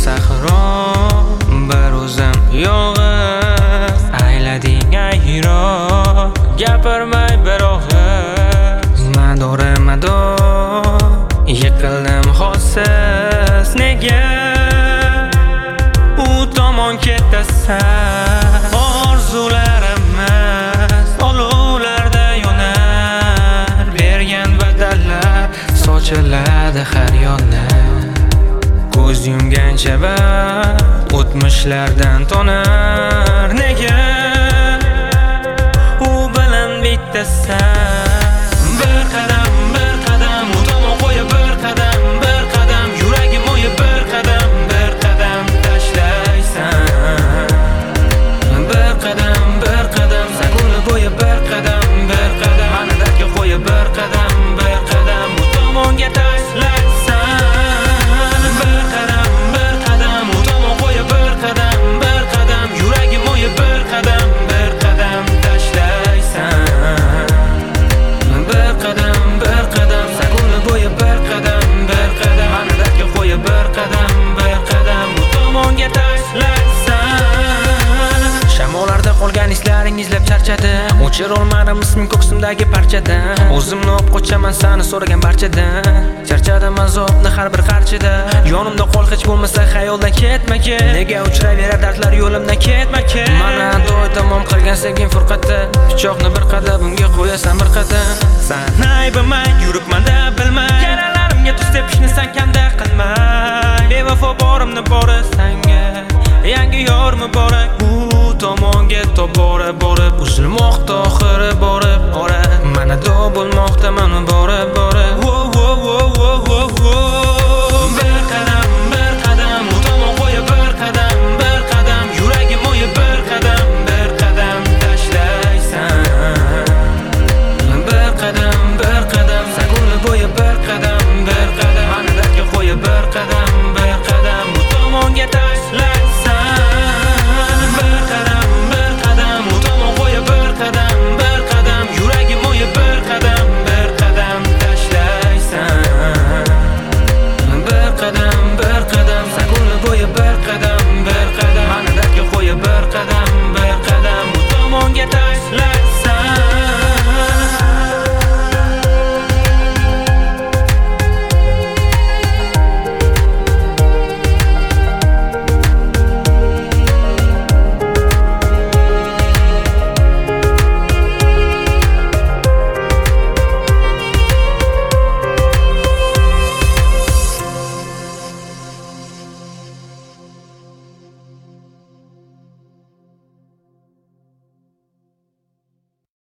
sahro bir o'zim yolg'iz aylading ayron gapirmay bir og'iz mador yiqildim holsiz nega u tomon ketasan orzularimiz olovlarda yonar bergan badallar sochiladi har yonda ko'z yumgancha vaqt o'tmishlardan tonar nega u bilan bittasan bir qadam u tomon qo'yib bir qadam yuragim o'yib bir qadam tashlaysan bir qadam sen ko'ngli bo'yi bir qadam mani dardga qo'yib bir qadam u tomonga tashlaysan bir qadam u tomon qo'yib bir qadam yuragim o'yib bir qadam tashlaysan bir qadam sen ko'ngli bo'yi bir qadam mani dardga qo'yib bir qadam u tomonga tashlaysan shamollarda qolgan islaring izlab charchadim o'chir olmadim isming ko'ksimdagi parchadan o'zimni olib qochaman sani so'ragan barchadan charchadim azobni har bir qarchida yonimda qol hech bo'lmasa xayoldan ketma-ket nega uchrayverar dardlar yo'limdan ketma-ket mana do'y tamom qilgan sevgim furqatda pichoqni bir qadam unga qo'yasan bir qadam san aybimay yuribmanda bilmay yaralarimga tuz tepishni san kamda qilmay bevafo borimni bori sanga yangi yor muborak u tomonga tobora borib uzilmoqda oxiri borib ora mana do bo'lmoqda mana borib